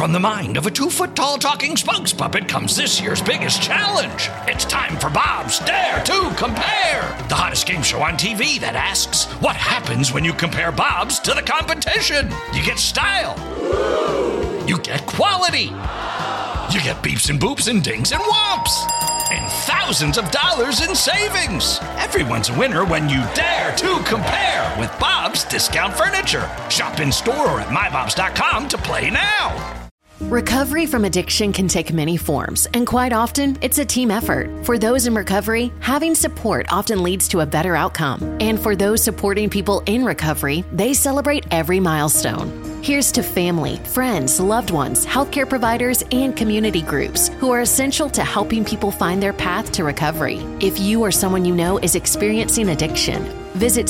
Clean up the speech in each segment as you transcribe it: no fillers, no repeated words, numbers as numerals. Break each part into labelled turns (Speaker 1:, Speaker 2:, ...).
Speaker 1: from the mind of a 2-foot-tall talking spokes puppet comes this year's biggest challenge. It's time for Bob's Dare to Compare, the hottest game show on TV that asks, what happens when you compare Bob's to the competition? You get style. You get quality. You get beeps and boops and dings and whomps. And thousands of dollars in savings. Everyone's a winner when you dare to compare with Bob's Discount Furniture. Shop in store or at mybobs.com to play now.
Speaker 2: Recovery from addiction can take many forms, and quite often, it's a team effort. For those in recovery, having support often leads to a better outcome. And for those supporting people in recovery, they celebrate every milestone. Here's to family, friends, loved ones, healthcare providers, and community groups who are essential to helping people find their path to recovery. If you or someone you know is experiencing addiction, visit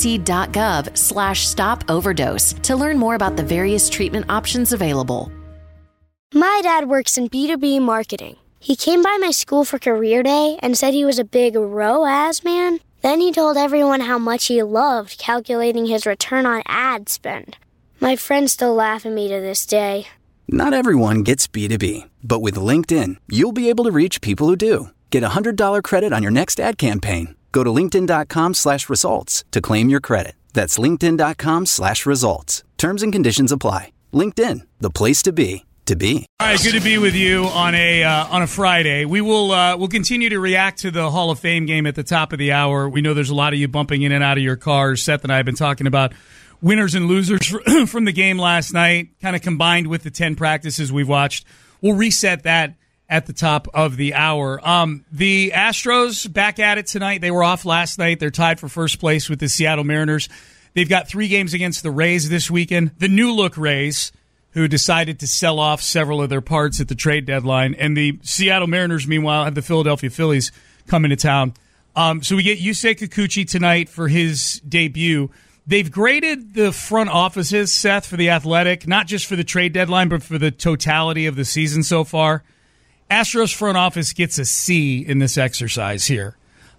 Speaker 2: cdc.gov/stop overdose to learn more about the various treatment options available.
Speaker 3: My dad works in B2B marketing. He came by my school for career day and said he was a big ROAS man. Then he told everyone how much he loved calculating his return on ad spend. My friends still laugh at me to this day.
Speaker 4: Not everyone gets B2B, but with LinkedIn, you'll be able to reach people who do. Get a $100 credit on your next ad campaign. Go to linkedin.com/results to claim your credit. That's linkedin.com/results. Terms and conditions apply. LinkedIn, the place to be. All
Speaker 5: right, good to be with you on a Friday. We will we'll continue to react to the Hall of Fame game at the top of the hour. We know there's a lot of you bumping in and out of your cars. Seth and I have been talking about winners and losers from the game last night, kind of combined with the 10 practices we've watched. We'll reset that at the top of the hour. The Astros back at it tonight. They were off last night. They're tied for first place with the Seattle Mariners. They've got 3 games against the Rays this weekend. The new look Rays, who decided to sell off several of their parts at the trade deadline. And the Seattle Mariners, meanwhile, have the Philadelphia Phillies coming to town. So we get Yusei Kikuchi tonight for his debut. They've graded the front offices, Seth, for the Athletic, not just for the trade deadline, but for the totality of the season so far. Astros front office gets a C in this exercise here,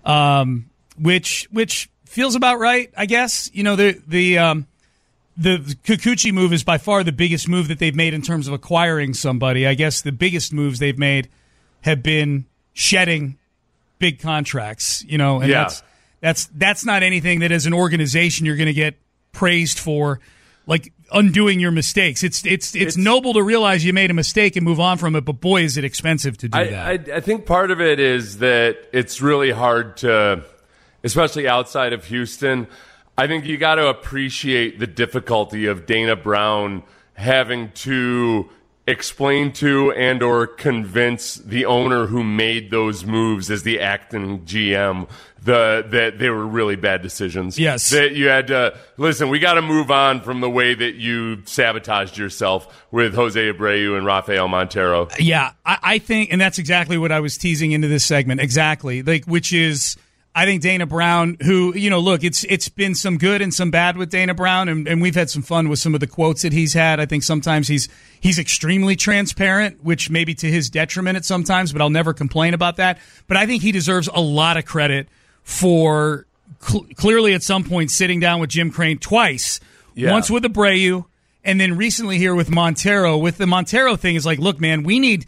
Speaker 5: which feels about right, I guess. You know, the Kikuchi move is by far the biggest move that they've made in terms of acquiring somebody. I guess the biggest moves they've made have been shedding big contracts, you know, and that's not anything that as an organization you're going to get praised for, like undoing your mistakes. It's noble to realize you made a mistake and move on from it, but boy, is it expensive to do that.
Speaker 6: I think part of it is that it's really hard to, especially outside of Houston, I think you got to appreciate the difficulty of Dana Brown having to explain to and or convince the owner who made those moves as the acting GM that they were really bad decisions.
Speaker 5: Yes.
Speaker 6: That you had to, listen, we got to move on from the way that you sabotaged yourself with Jose Abreu and Rafael Montero.
Speaker 5: Yeah, I think, and that's exactly what I was teasing into this segment. Exactly. Which is, I think Dana Brown, who, you know, look, it's been some good and some bad with Dana Brown, and we've had some fun with some of the quotes that he's had. I think sometimes he's extremely transparent, which may be to his detriment at sometimes, but I'll never complain about that. But I think he deserves a lot of credit for clearly at some point sitting down with Jim Crane twice, once with Abreu, and then recently here with Montero. With the Montero thing, is like, look, man, we need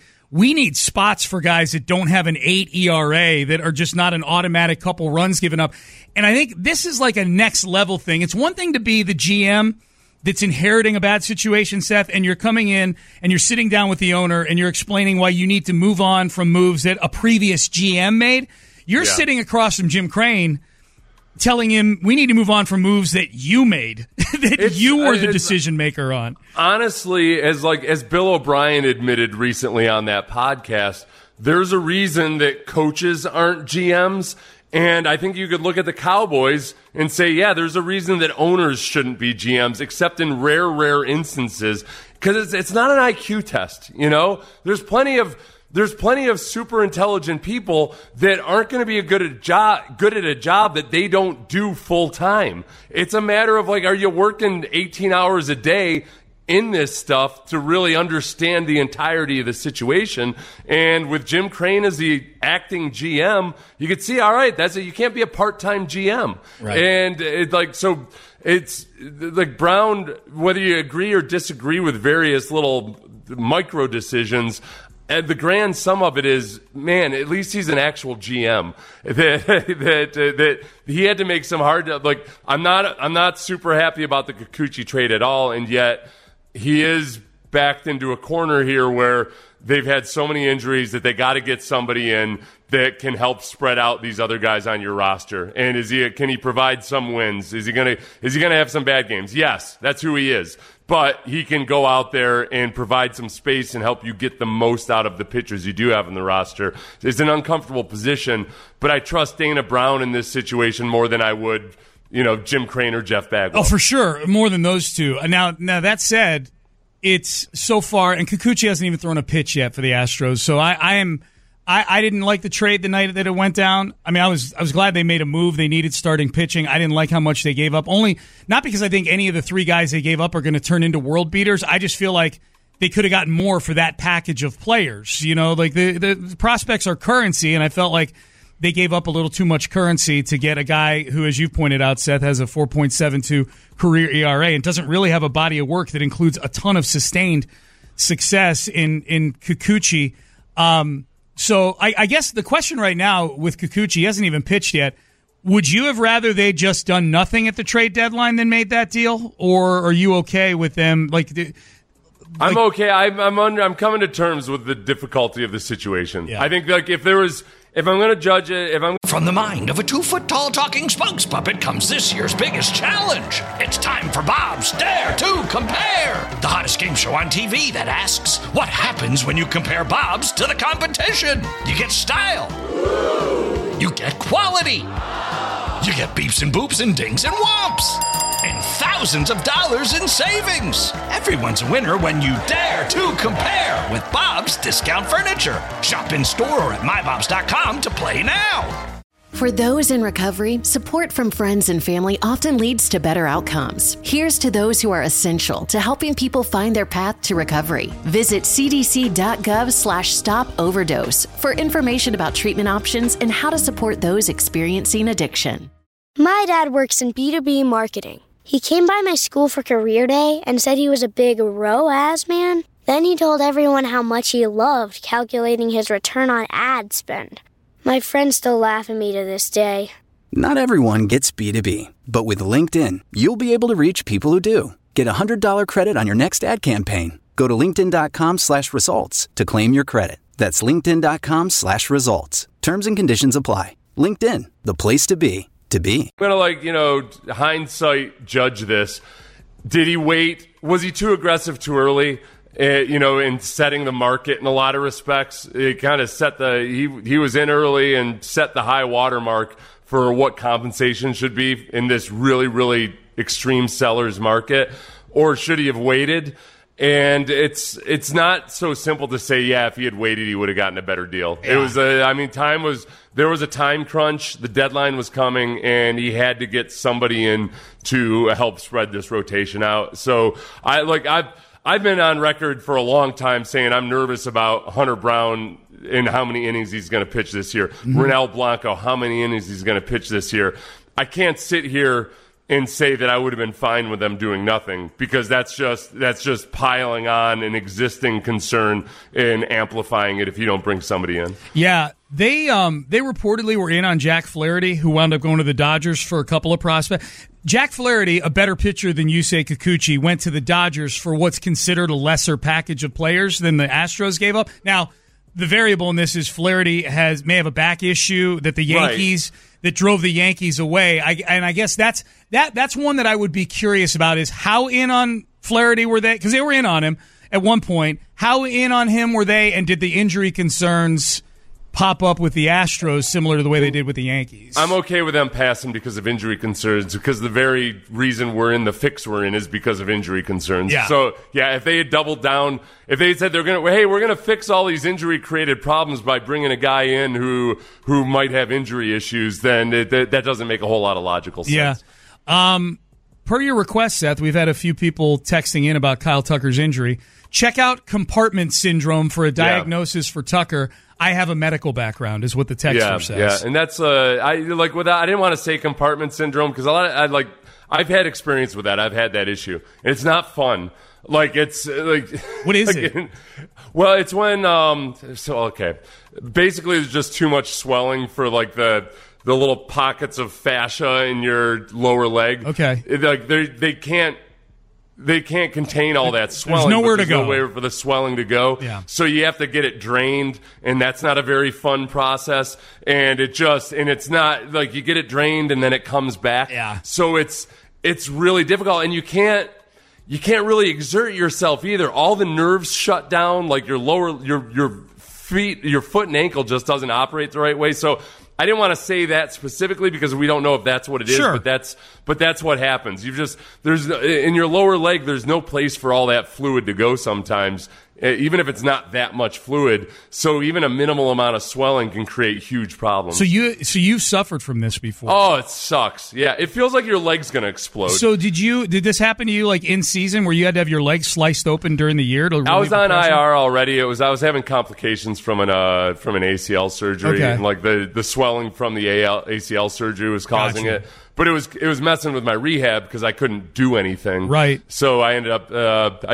Speaker 5: spots for guys that don't have an 8 ERA, that are just not an automatic couple runs given up. And I think this is like a next level thing. It's one thing to be the GM that's inheriting a bad situation, Seth, and you're coming in and you're sitting down with the owner and you're explaining why you need to move on from moves that a previous GM made. You're sitting across from Jim Crane telling him we need to move on from moves that you made, that you were the decision maker on.
Speaker 6: Honestly, as Bill O'Brien admitted recently on that podcast, there's a reason that coaches aren't GMs. And I think you could look at the Cowboys and say, yeah, there's a reason that owners shouldn't be GMs, except in rare instances, because it's not an IQ test. You know, there's plenty of super intelligent people that aren't going to be good at a job that they don't do full time. It's a matter of, like, are you working 18 hours a day in this stuff to really understand the entirety of the situation? And with Jim Crane as the acting GM, you could see, all right, you can't be a part-time GM.
Speaker 5: Right.
Speaker 6: And it's like Brown, whether you agree or disagree with various little micro decisions, and the grand sum of it is, man, at least he's an actual GM. That he had to make some hard. Like, I'm not super happy about the Kikuchi trade at all, and yet he is backed into a corner here where they've had so many injuries that they got to get somebody in that can help spread out these other guys on your roster. And can he provide some wins? Is he gonna have some bad games? Yes, that's who he is. But he can go out there and provide some space and help you get the most out of the pitchers you do have in the roster. It's an uncomfortable position, but I trust Dana Brown in this situation more than I would, Jim Crane or Jeff Bagwell.
Speaker 5: Oh, for sure, more than those two. Now that said, it's so far, and Kikuchi hasn't even thrown a pitch yet for the Astros. So I didn't like the trade the night that it went down. I mean, I was glad they made a move. They needed starting pitching. I didn't like how much they gave up. Only not because I think any of the three guys they gave up are going to turn into world beaters. I just feel like they could have gotten more for that package of players. Like the prospects are currency, and I felt like they gave up a little too much currency to get a guy who, as you've pointed out, Seth, has a 4.72 career ERA and doesn't really have a body of work that includes a ton of sustained success in Kikuchi. So I guess the question right now with Kikuchi, he hasn't even pitched yet. Would you have rather they just done nothing at the trade deadline than made that deal, or are you okay with them?
Speaker 6: I'm okay. I'm coming to terms with the difficulty of the situation.
Speaker 5: Yeah.
Speaker 6: I think if I'm going to judge it,
Speaker 1: From the mind of a 2-foot-tall talking spokes puppet comes this year's biggest challenge. It's time for Bob's Dare to Compare, the hottest game show on TV that asks, what happens when you compare Bob's to the competition? You get style. You get quality. You get beeps and boops and dings and whomps. And thousands of dollars in savings. Everyone's a winner when you dare to compare with Bob's Discount Furniture. Shop in store or at mybobs.com to play now.
Speaker 2: For those in recovery, support from friends and family often leads to better outcomes. Here's to those who are essential to helping people find their path to recovery. Visit cdc.gov/stop-overdose for information about treatment options and how to support those experiencing addiction.
Speaker 3: My dad works in B2B marketing. He came by my school for career day and said he was a big ROAS man. Then he told everyone how much he loved calculating his return on ad spend. My friends still laugh at me to this day.
Speaker 4: Not everyone gets B2B, but with LinkedIn, you'll be able to reach people who do. Get a $100 credit on your next ad campaign. Go to linkedin.com/results to claim your credit. That's linkedin.com/results. Terms and conditions apply. LinkedIn, the place to be. I'm
Speaker 6: going to, hindsight judge this. Did he wait? Was he too aggressive too early? In setting the market in a lot of respects. It kind of set he was in early and set the high water mark for what compensation should be in this really, really extreme seller's market. Or should he have waited? And it's not so simple to say, if he had waited, he would have gotten a better deal. Yeah. It was there was a time crunch. The deadline was coming, and he had to get somebody in to help spread this rotation out. So I've been on record for a long time saying I'm nervous about Hunter Brown and how many innings he's going to pitch this year. Mm-hmm. Ronel Blanco, how many innings he's going to pitch this year. I can't sit here and say that I would have been fine with them doing nothing, because that's just piling on an existing concern and amplifying it if you don't bring somebody in.
Speaker 5: Yeah, they reportedly were in on Jack Flaherty, who wound up going to the Dodgers for a couple of prospects. Jack Flaherty, a better pitcher than Yusei Kikuchi, went to the Dodgers for what's considered a lesser package of players than the Astros gave up. Now, the variable in this is Flaherty may have a back issue that the Yankees that drove the Yankees away. I guess that's one that I would be curious about, is how in on Flaherty were they? Because they were in on him at one point. How in on him were they, and did the injury concerns pop up with the Astros similar to the way they did with the Yankees?
Speaker 6: I'm okay with them passing because of injury concerns, because the very reason we're in the fix we're in is because of injury concerns.
Speaker 5: Yeah.
Speaker 6: So, if they had doubled down, if they had said we're going to fix all these injury-created problems by bringing a guy in who might have injury issues, then that doesn't make a whole lot of logical sense.
Speaker 5: Yeah. Per your request, Seth, we've had a few people texting in about Kyle Tucker's injury. Check out compartment syndrome for a diagnosis for Tucker. I have a medical background, is what the texter says.
Speaker 6: Yeah, and that's I didn't want to say compartment syndrome, because I've had experience with that. I've had that issue. It's not fun. Like, it's like,
Speaker 5: what is it?
Speaker 6: Well, it's when basically there's just too much swelling for like the little pockets of fascia in your lower leg.
Speaker 5: Okay,
Speaker 6: like they can't contain all that swelling.
Speaker 5: There's nowhere to go.
Speaker 6: No way for the swelling to go.
Speaker 5: Yeah.
Speaker 6: So you have to get it drained, and that's not a very fun process. And it's not like you get it drained and then it comes back.
Speaker 5: Yeah.
Speaker 6: So it's really difficult, and you can't really exert yourself either. All the nerves shut down, like your feet, your foot and ankle just doesn't operate the right way. So I didn't want to say that specifically because we don't know if that's what it is,
Speaker 5: sure.
Speaker 6: but that's what happens. There's in your lower leg, there's no place for all that fluid to go sometimes, even if it's not that much fluid. So even a minimal amount of swelling can create huge problems.
Speaker 5: So you've suffered from this before?
Speaker 6: Oh, it sucks. Yeah, it feels like your leg's going to explode.
Speaker 5: So did this happen to you like in season where you had to have your legs sliced open during the year?
Speaker 6: I was on IR already. I was having complications from an ACL surgery,
Speaker 5: okay.
Speaker 6: And like the swelling from the ACL surgery was causing
Speaker 5: Gotcha.
Speaker 6: it. But it was messing with my rehab because I couldn't do anything.
Speaker 5: Right.
Speaker 6: So I ended up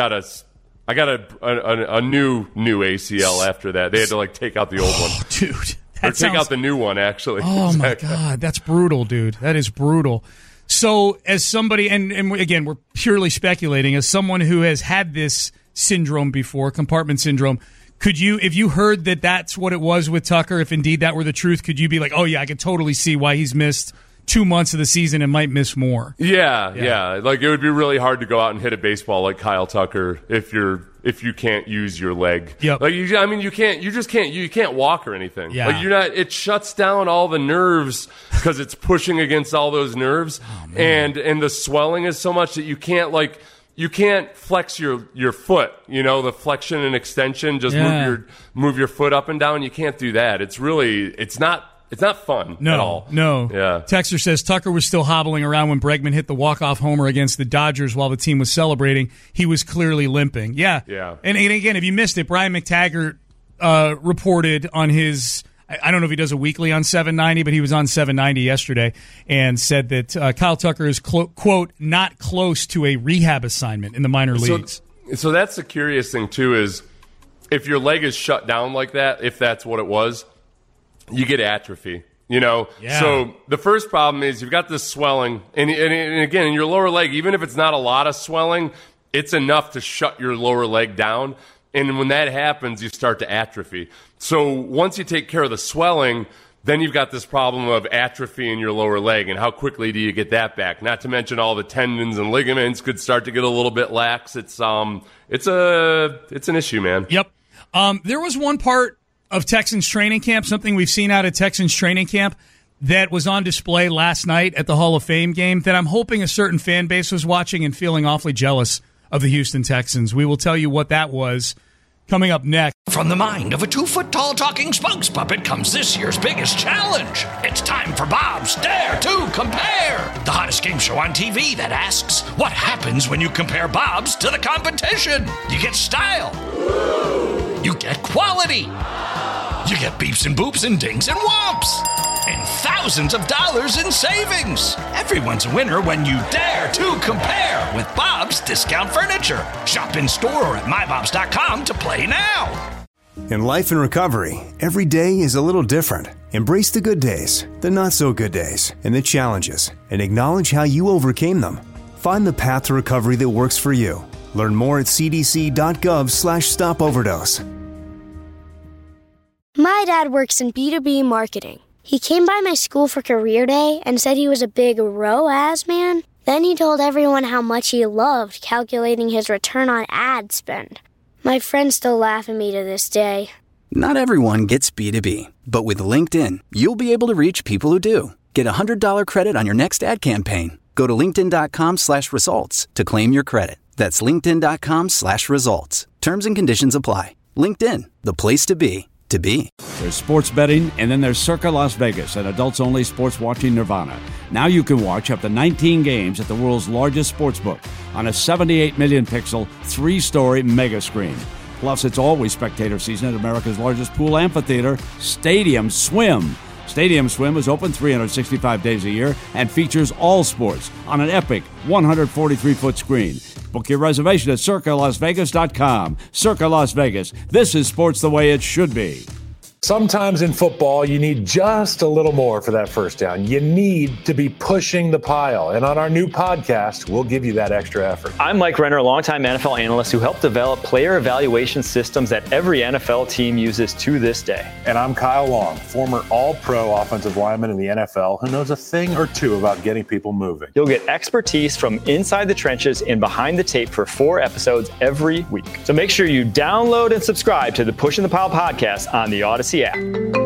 Speaker 6: I got a new ACL after that. They had to like take out the old one.
Speaker 5: Dude.
Speaker 6: Take out the new one, actually.
Speaker 5: Oh, my God. That's brutal, dude. That is brutal. So as somebody, and again, we're purely speculating, as someone who has had this syndrome before, compartment syndrome, could you, if you heard that that's what it was with Tucker, if indeed that were the truth, could you be like, oh, yeah, I could totally see why he's missed 2 months of the season and might miss more?
Speaker 6: Yeah. Like, it would be really hard to go out and hit a baseball like Kyle Tucker if you can't use your leg.
Speaker 5: Yep.
Speaker 6: Like, you can't walk or anything.
Speaker 5: Yeah.
Speaker 6: Like, it shuts down all the nerves because it's pushing against all those nerves. Oh, and the swelling is so much that you can't flex your foot, the flexion and extension, just move your foot up and down. You can't do that. It's not fun at all.
Speaker 5: No.
Speaker 6: Yeah.
Speaker 5: Texter says Tucker was still hobbling around when Bregman hit the walk-off homer against the Dodgers while the team was celebrating. He was clearly limping. Yeah. And again, if you missed it, Brian McTaggart reported on his, I don't know if he does a weekly on 790, but he was on 790 yesterday and said that Kyle Tucker is, quote, not close to a rehab assignment in the minor leagues.
Speaker 6: So that's the curious thing, too, is if your leg is shut down like that, if that's what it was, you get atrophy, Yeah. So the first problem is you've got this swelling, and again, in your lower leg, even if it's not a lot of swelling, it's enough to shut your lower leg down. And when that happens, you start to atrophy. So once you take care of the swelling, then you've got this problem of atrophy in your lower leg, and how quickly do you get that back? Not to mention all the tendons and ligaments could start to get a little bit lax. It's an issue, man.
Speaker 5: Yep. There was one part of Texans training camp, something we've seen out of Texans training camp that was on display last night at the Hall of Fame game that I'm hoping a certain fan base was watching and feeling awfully jealous of the Houston Texans. We will tell you what that was coming up next.
Speaker 1: From the mind of a 2-foot-tall talking spokes puppet comes this year's biggest challenge. It's time for Bob's Dare to Compare, the hottest game show on TV that asks, what happens when you compare Bob's to the competition? You get style. You get quality. You get beeps and boops and dings and whomps. And thousands of dollars in savings. Everyone's a winner when you dare to compare with Bob's Discount Furniture. Shop in store or at mybobs.com to play now.
Speaker 7: In life and recovery, every day is a little different. Embrace the good days, the not so good days, and the challenges, and acknowledge how you overcame them. Find the path to recovery that works for you. Learn more at cdc.gov/stopoverdose.
Speaker 3: My dad works in B2B marketing. He came by my school for career day and said he was a big ROAS man. Then he told everyone how much he loved calculating his return on ad spend. My friends still laugh at me to this day.
Speaker 4: Not everyone gets B2B, but with LinkedIn, you'll be able to reach people who do. Get a $100 credit on your next ad campaign. Go to linkedin.com/results to claim your credit. That's linkedin.com/results. Terms and conditions apply. LinkedIn, the place to be.
Speaker 8: There's sports betting, and then there's Circa Las Vegas, an adults-only sports watching nirvana. Now you can watch up to 19 games at the world's largest sportsbook on a 78 million pixel, 3-story mega screen. Plus, it's always spectator season at America's largest pool amphitheater, Stadium Swim. Stadium Swim is open 365 days a year and features all sports on an epic 143-foot screen. Book your reservation at CircaLasVegas.com. Circa Las Vegas. This is sports the way it should be.
Speaker 9: Sometimes in football, you need just a little more for that first down. You need to be pushing the pile. And on our new podcast, we'll give you that extra effort.
Speaker 10: I'm Mike Renner, a longtime NFL analyst who helped develop player evaluation systems that every NFL team uses to this day.
Speaker 9: And I'm Kyle Long, former all-pro offensive lineman in the NFL who knows a thing or two about getting people moving.
Speaker 10: You'll get expertise from inside the trenches and behind the tape for 4 episodes every week. So make sure you download and subscribe to the Pushing the Pile podcast on the Odyssey app.